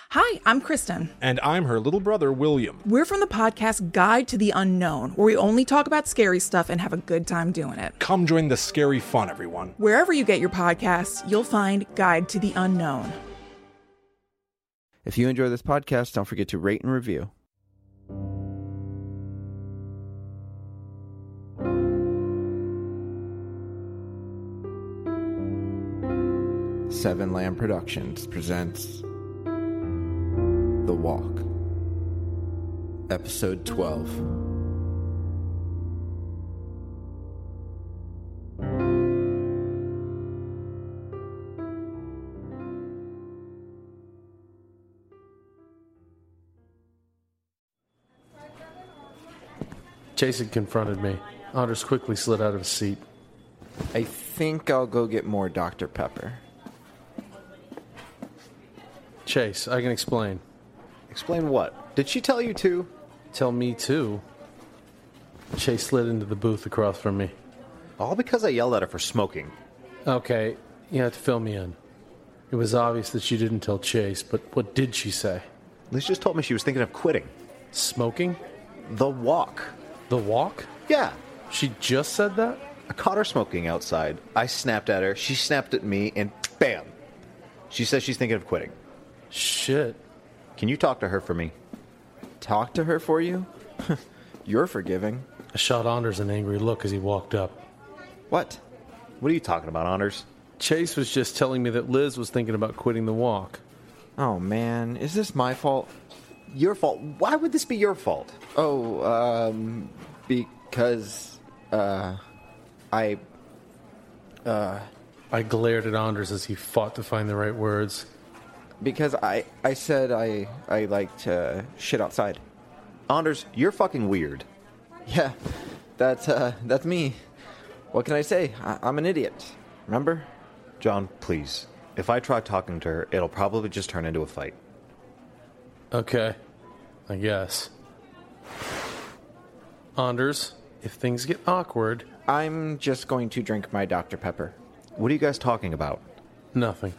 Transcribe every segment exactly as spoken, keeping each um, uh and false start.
Hi, I'm Kristen. And I'm her little brother, William. We're from the podcast Guide to the Unknown, where we only talk about scary stuff and have a good time doing it. Come join the scary fun, everyone. Wherever you get your podcasts, you'll find Guide to the Unknown. If you enjoy this podcast, don't forget to rate and review. Seven Lamb Productions presents The Walk, Episode twelve. Chase had confronted me. Anders quickly slid out of his seat. I think I'll go get more Doctor Pepper. Chase, I can explain. Explain what? Did she tell you to? Tell me too. Chase slid into the booth across from me. All because I yelled at her for smoking. Okay, you have to fill me in. It was obvious that she didn't tell Chase, but what did she say? Liz just told me she was thinking of quitting. Smoking? The walk. The walk? Yeah. She just said that? I caught her smoking outside. I snapped at her. She snapped at me, and bam! She says she's thinking of quitting. Shit. Can you talk to her for me? Talk to her for you? You're forgiving. I shot Anders an angry look as he walked up. What? What are you talking about, Anders? Chase was just telling me that Liz was thinking about quitting the walk. Oh man, is this my fault? Your fault? Why would this be your fault? Oh, um, because, uh, I, uh... I glared at Anders as he fought to find the right words. Because I, I said I, I like to shit outside. Anders, you're fucking weird. Yeah, that's, uh, that's me. What can I say? I, I'm an idiot. Remember? John, please. If I try talking to her, it'll probably just turn into a fight. Okay, I guess. Anders, if things get awkward... I'm just going to drink my Doctor Pepper. What are you guys talking about? Nothing.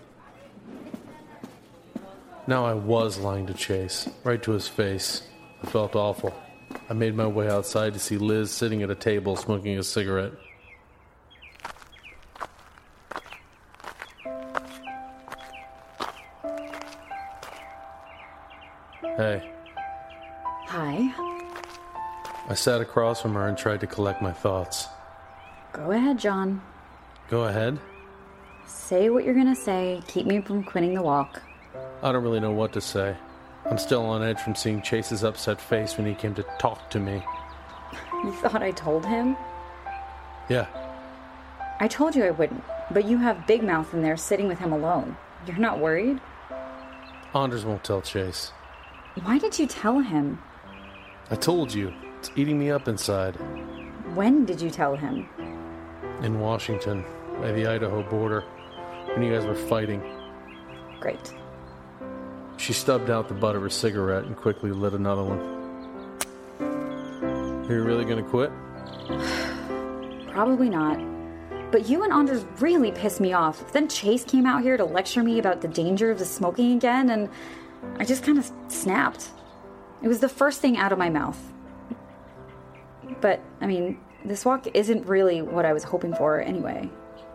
Now I was lying to Chase, right to his face. I felt awful. I made my way outside to see Liz sitting at a table smoking a cigarette. Hey. Hi. I sat across from her and tried to collect my thoughts. Go ahead, John. Go ahead. Say what you're gonna say. Keep me from quitting the walk. I don't really know what to say. I'm still on edge from seeing Chase's upset face when he came to talk to me. You thought I told him? Yeah. I told you I wouldn't, but you have Big Mouth in there sitting with him alone. You're not worried? Anders won't tell Chase. Why did you tell him? I told you. It's eating me up inside. When did you tell him? In Washington, by the Idaho border, when you guys were fighting. Great. She stubbed out the butt of her cigarette and quickly lit another one. Are you really gonna quit? Probably not. But you and Anders really pissed me off. Then Chase came out here to lecture me about the danger of the smoking again, and I just kind of snapped. It was the first thing out of my mouth. But, I mean, this walk isn't really what I was hoping for anyway.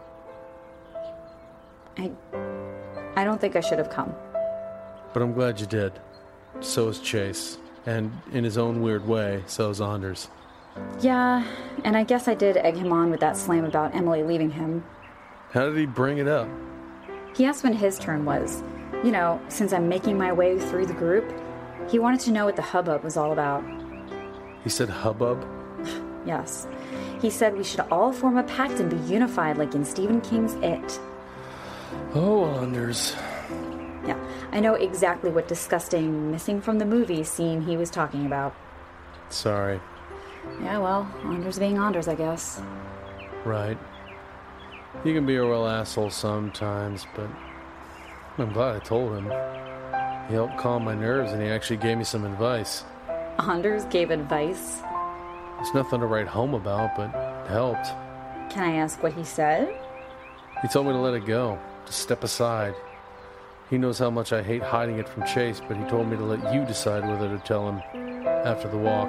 I... I don't think I should have come. But I'm glad you did. So is Chase. And in his own weird way, so is Anders. Yeah, and I guess I did egg him on with that slam about Emily leaving him. How did he bring it up? He asked when his turn was. You know, since I'm making my way through the group, he wanted to know what the hubbub was all about. He said hubbub? Yes. He said we should all form a pact and be unified like in Stephen King's It. Oh, Anders. Yeah, I know exactly what disgusting missing from the movie scene he was talking about. Sorry. Yeah, well, Anders being Anders, I guess. Right. You can be a real asshole sometimes, but I'm glad I told him. He helped calm my nerves and he actually gave me some advice. Anders gave advice? It's nothing to write home about, but it helped. Can I ask what he said? He told me to let it go, to step aside. He knows how much I hate hiding it from Chase, but he told me to let you decide whether to tell him after the walk.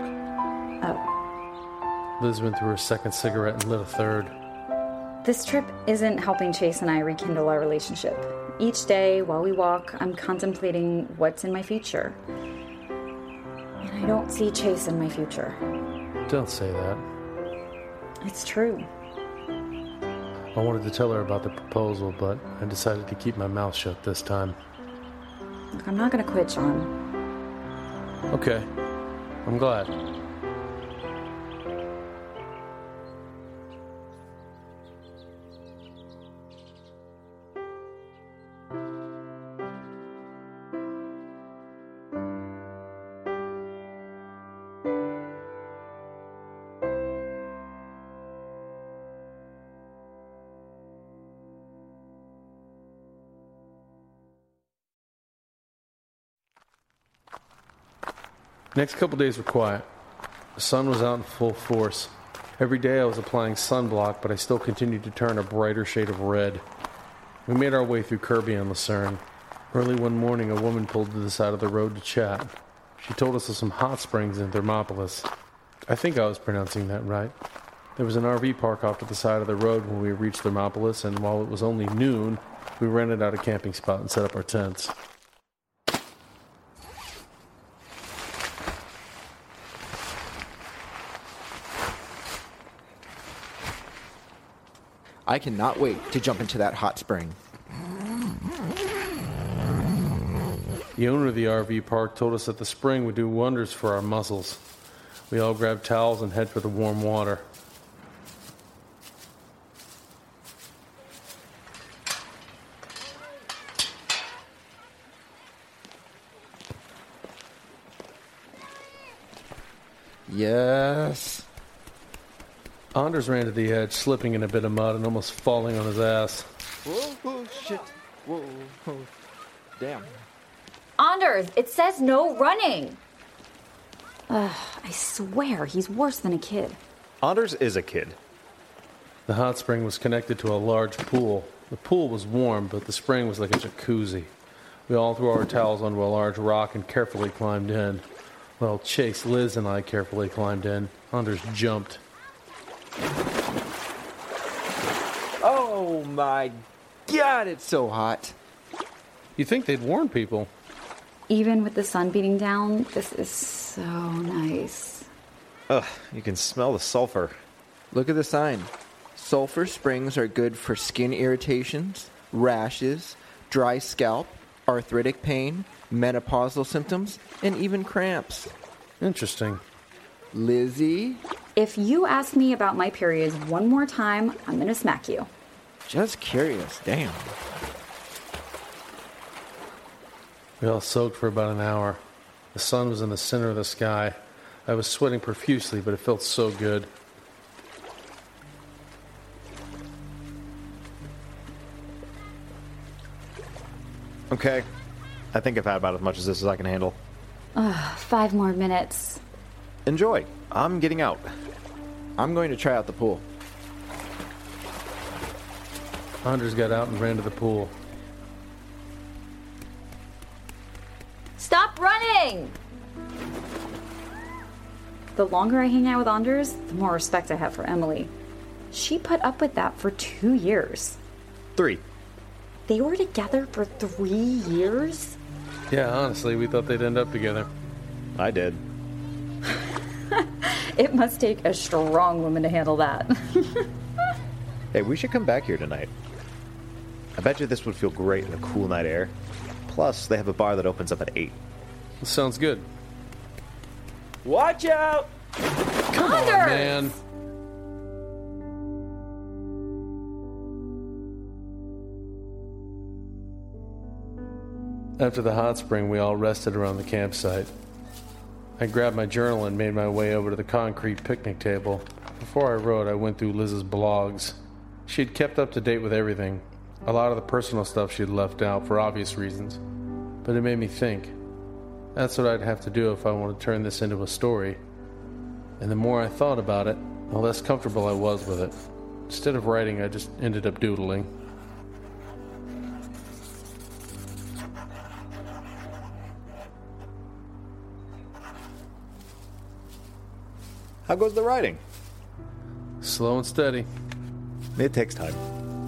Oh. Liz went through her second cigarette and lit a third. This trip isn't helping Chase and I rekindle our relationship. Each day, while we walk, I'm contemplating what's in my future. And I don't see Chase in my future. Don't say that. It's true. I wanted to tell her about the proposal, but I decided to keep my mouth shut this time. Look, I'm not gonna quit, Sean. Okay. I'm glad. Next couple days were quiet. The sun was out in full force. Every day I was applying sunblock, but I still continued to turn a brighter shade of red. We made our way through Kirby and Lucerne. Early one morning, a woman pulled to the side of the road to chat. She told us of some hot springs in Thermopolis. I think I was pronouncing that right. There was an R V park off to the side of the road when we reached Thermopolis, and while it was only noon, we rented out a camping spot and set up our tents. I cannot wait to jump into that hot spring. The owner of the R V park told us that the spring would do wonders for our muscles. We all grabbed towels and head for the warm water. Yes. Anders ran to the edge, slipping in a bit of mud and almost falling on his ass. Whoa, whoa, shit. Whoa, whoa. Damn. Anders, it says no running. Ugh, I swear, he's worse than a kid. Anders is a kid. The hot spring was connected to a large pool. The pool was warm, but the spring was like a jacuzzi. We all threw our towels onto a large rock and carefully climbed in. Well, Chase, Liz, and I carefully climbed in. Anders jumped. Oh my God, it's so hot. You'd think they'd warn people. Even with the sun beating down, this is so nice. Ugh, you can smell the sulfur. Look at the sign. Sulfur springs are good for skin irritations, rashes, dry scalp, arthritic pain, menopausal symptoms, and even cramps. Interesting. Lizzie? If you ask me about my periods one more time, I'm gonna smack you. Just curious, damn. We all soaked for about an hour. The sun was in the center of the sky. I was sweating profusely, but it felt so good. Okay. I think I've had about as much as this as I can handle. Ugh, five more minutes. Enjoy. I'm getting out. I'm going to try out the pool. Anders got out and ran to the pool. Stop running! The longer I hang out with Anders, the more respect I have for Emily. She put up with that for two years. Three. They were together for three years? Yeah, honestly, we thought they'd end up together. I did. It must take a strong woman to handle that. Hey, we should come back here tonight. I bet you this would feel great in the cool night air. Plus, they have a bar that opens up at eight. Sounds good. Watch out! Come on, man. After the hot spring, we all rested around the campsite. I grabbed my journal and made my way over to the concrete picnic table. Before I wrote, I went through Liz's blogs. She had kept up to date with everything. A lot of the personal stuff she had left out for obvious reasons. But it made me think. That's what I'd have to do if I wanted to turn this into a story. And the more I thought about it, the less comfortable I was with it. Instead of writing, I just ended up doodling. How goes the writing? Slow and steady. It takes time.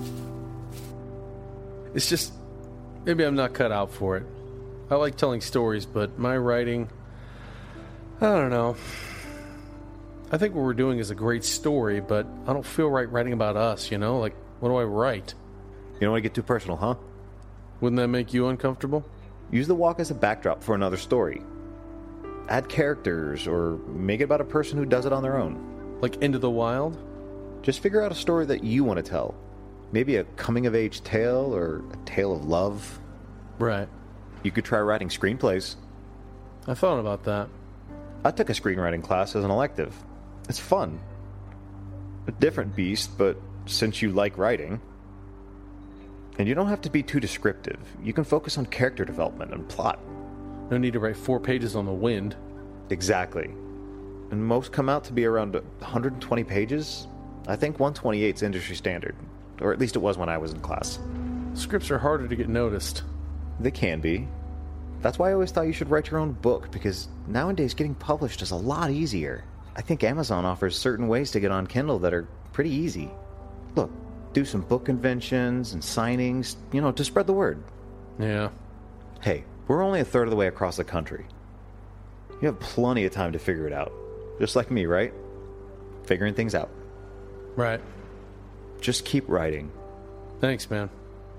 It's just, maybe I'm not cut out for it. I like telling stories, but my writing, I don't know. I think what we're doing is a great story, but I don't feel right writing about us, you know? Like, what do I write? You don't want to get too personal, huh? Wouldn't that make you uncomfortable? Use the walk as a backdrop for another story. Add characters, or make it about a person who does it on their own. Like Into the Wild? Just figure out a story that you want to tell. Maybe a coming-of-age tale, or a tale of love. Right. You could try writing screenplays. I thought about that. I took a screenwriting class as an elective. It's fun. A different beast, but since you like writing... And you don't have to be too descriptive. You can focus on character development and plot. No need to write four pages on the wind. Exactly. And most come out to be around one hundred twenty pages. I think one twenty-eight is industry standard. Or at least it was when I was in class. Scripts are harder to get noticed. They can be. That's why I always thought you should write your own book, because nowadays getting published is a lot easier. I think Amazon offers certain ways to get on Kindle that are pretty easy. Look, do some book conventions and signings, you know, to spread the word. Yeah. Hey, we're only a third of the way across the country. You have plenty of time to figure it out. Just like me, right? Figuring things out. Right. Just keep writing. Thanks, man.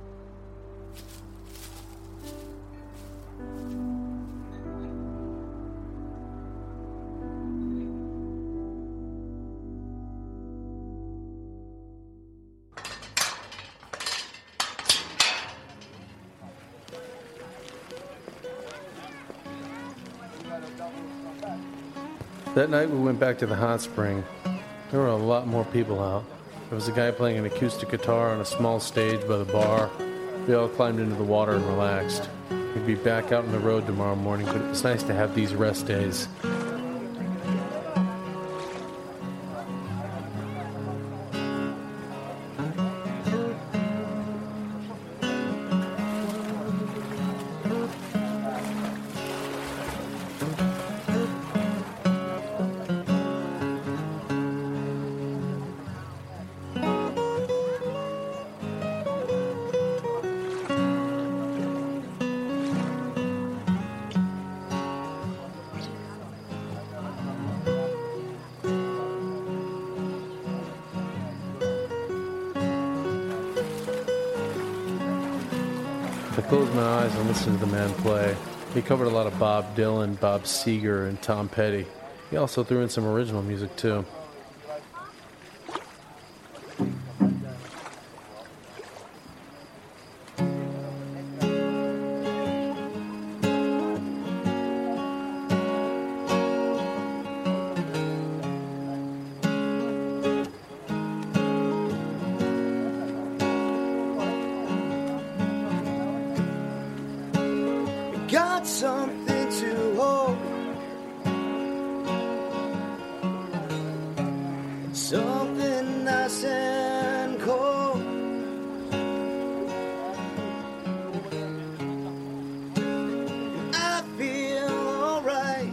That night we went back to the hot spring. There were a lot more people out. There was a guy playing an acoustic guitar on a small stage by the bar. We all climbed into the water and relaxed. We'd be back out on the road tomorrow morning, but it was nice to have these rest days. I closed my eyes and listened to the man play. He covered a lot of Bob Dylan, Bob Seger, and Tom Petty. He also threw in some original music, too. Got something to hold, something nice and cold. I feel alright.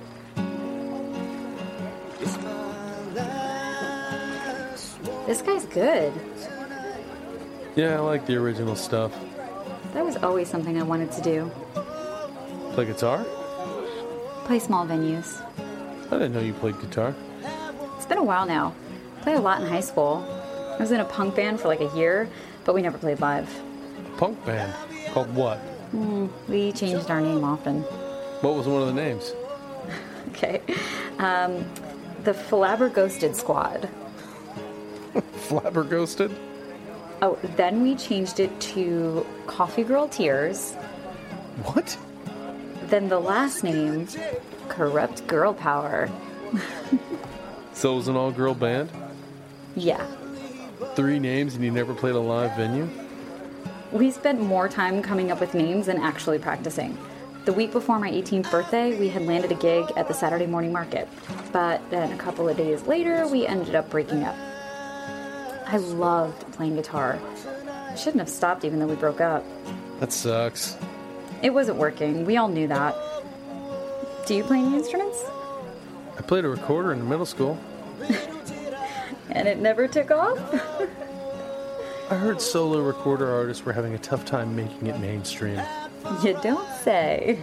It's my last one. This guy's good. Yeah, I like the original stuff. That was always something I wanted to do. Play guitar? Play small venues. I didn't know you played guitar. It's been a while now. Played a lot in high school. I was in a punk band for like a year, but we never played live. Punk band? Called what? Mm, we changed our name often. What was one of the names? Okay. Um, the Flabberghosted Squad. Flabberghosted? Oh, then we changed it to Coffee Girl Tears. What? Then the last name, Corrupt Girl Power. So it was an all-girl band? Yeah. Three names and you never played a live venue? We spent more time coming up with names than actually practicing. The week before my eighteenth birthday, we had landed a gig at the Saturday morning market. But then a couple of days later, we ended up breaking up. I loved playing guitar. I shouldn't have stopped even though we broke up. That sucks. It wasn't working. We all knew that. Do you play any instruments? I played a recorder in middle school. And it never took off? I heard solo recorder artists were having a tough time making it mainstream. You don't say.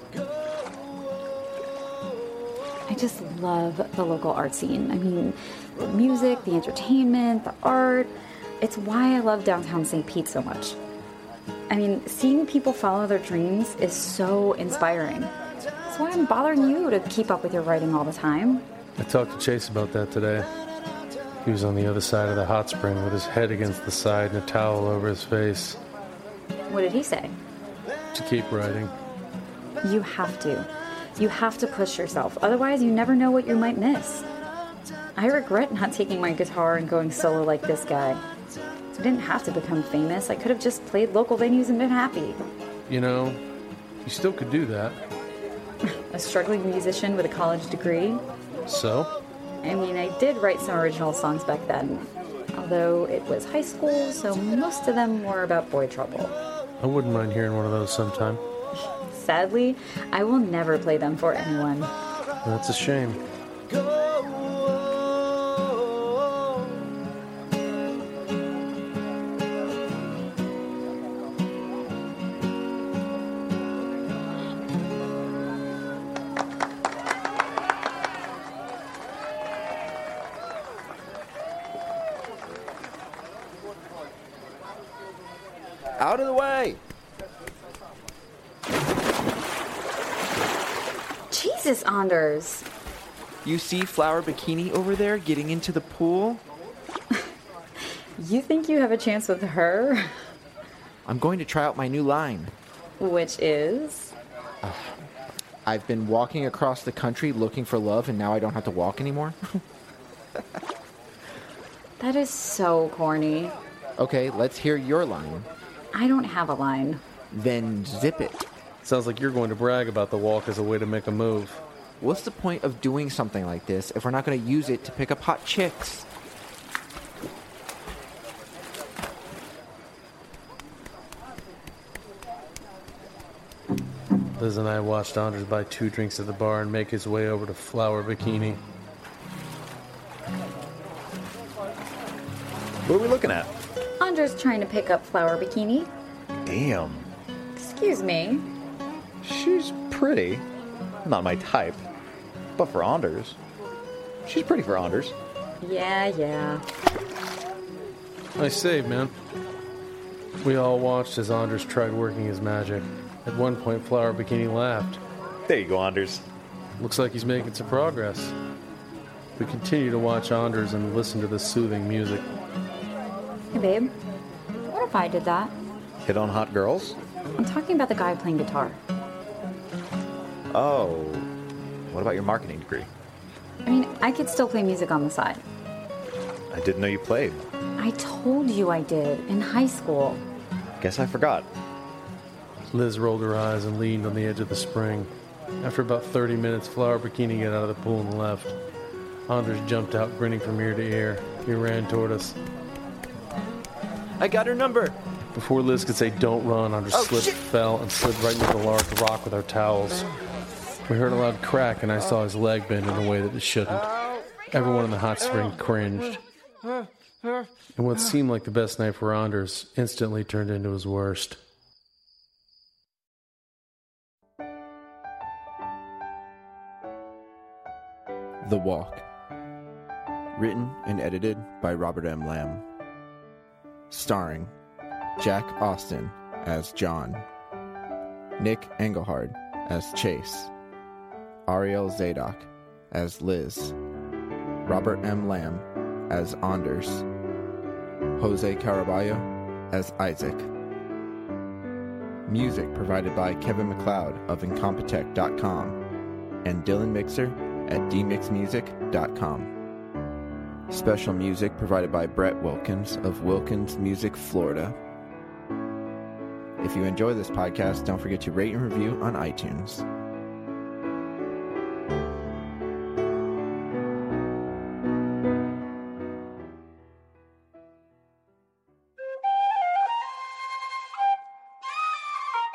I just love the local art scene. I mean, the music, the entertainment, the art. It's why I love downtown Saint Pete so much. I mean, seeing people follow their dreams is so inspiring. That's why I'm bothering you to keep up with your writing all the time. I talked to Chase about that today. He was on the other side of the hot spring with his head against the side and a towel over his face. What did he say? To keep writing. You have to. You have to push yourself. Otherwise, you never know what you might miss. I regret not taking my guitar and going solo like this guy. I didn't have to become famous. I could have just played local venues and been happy. You know, you still could do that. A struggling musician with a college degree. So? I mean, I did write some original songs back then. Although it was high school, so most of them were about boy trouble. I wouldn't mind hearing one of those sometime. Sadly, I will never play them for anyone. That's a shame. Out of the way! Jesus, Anders. You see Flower Bikini over there getting into the pool? You think you have a chance with her? I'm going to try out my new line. Which is? I've been walking across the country looking for love, and now I don't have to walk anymore. That is so corny. Okay, let's hear your line. I don't have a line. Then zip it. Sounds like you're going to brag about the walk as a way to make a move. What's the point of doing something like this if we're not going to use it to pick up hot chicks? Liz and I watched Anders buy two drinks at the bar and make his way over to Flower Bikini. What are we looking at? Anders trying to pick up Flower Bikini. Damn. Excuse me. She's pretty. Not my type. But for Anders. She's pretty for Anders. Yeah, yeah. Nice save, man. We all watched as Anders tried working his magic. At one point, Flower Bikini laughed. There you go, Anders. Looks like he's making some progress. We continue to watch Anders and listen to the soothing music. Hey, babe. What if I did that? Hit on hot girls? I'm talking about the guy playing guitar. Oh. What about your marketing degree? I mean, I could still play music on the side. I didn't know you played. I told you I did, in high school. Guess I forgot. Liz rolled her eyes and leaned on the edge of the spring. After about thirty minutes, Flower Bikini got out of the pool and left. Anders jumped out, grinning from ear to ear. He ran toward us. I got her number. Before Liz could say don't run, Anders Oh, slipped, shit. fell, and slid right into the large rock with our towels. We heard a loud crack, and I saw his leg bend in a way that it shouldn't. Everyone in the hot spring cringed. And what seemed like the best night for Anders instantly turned into his worst. The Walk. Written and edited by Robert M. Lamb. Starring Jack Austin as John, Nick Engelhard as Chase, Ariel Zadok as Liz, Robert M. Lamb as Anders, Jose Caraballo as Isaac. Music provided by Kevin MacLeod of Incompetech dot com and Dylan Mixer at d mix music dot com. Special music provided by Brett Wilkins of Wilkins Music, Florida. If you enjoy this podcast, don't forget to rate and review on iTunes.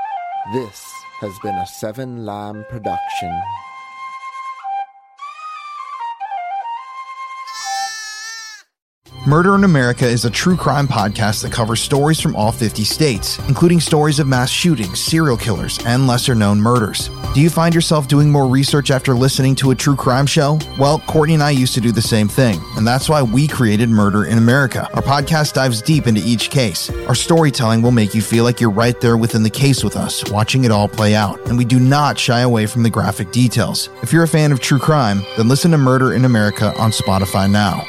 This has been a Seven Lamb production. Murder in America is a true crime podcast that covers stories from all fifty states, including stories of mass shootings, serial killers, and lesser-known murders. Do you find yourself doing more research after listening to a true crime show? Well, Courtney and I used to do the same thing, and that's why we created Murder in America. Our podcast dives deep into each case. Our storytelling will make you feel like you're right there within the case with us, watching it all play out, and we do not shy away from the graphic details. If you're a fan of true crime, then listen to Murder in America on Spotify now.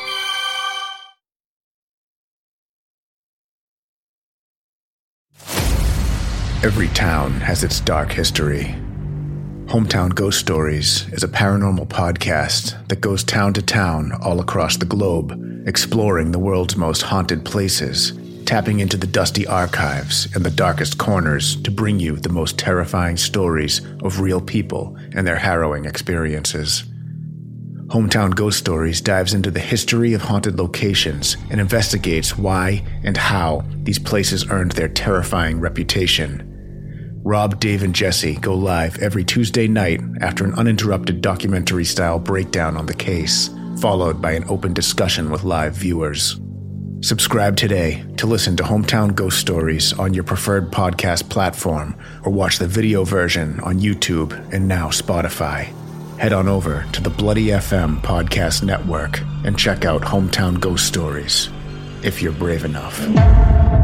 Every town has its dark history. Hometown Ghost Stories is a paranormal podcast that goes town to town all across the globe, exploring the world's most haunted places, tapping into the dusty archives and the darkest corners to bring you the most terrifying stories of real people and their harrowing experiences. Hometown Ghost Stories dives into the history of haunted locations and investigates why and how these places earned their terrifying reputation. Rob, Dave, and Jesse go live every Tuesday night after an uninterrupted documentary-style breakdown on the case, followed by an open discussion with live viewers. Subscribe today to listen to Hometown Ghost Stories on your preferred podcast platform, or watch the video version on YouTube and now Spotify. Head on over to the Bloody F M Podcast Network and check out Hometown Ghost Stories, if you're brave enough.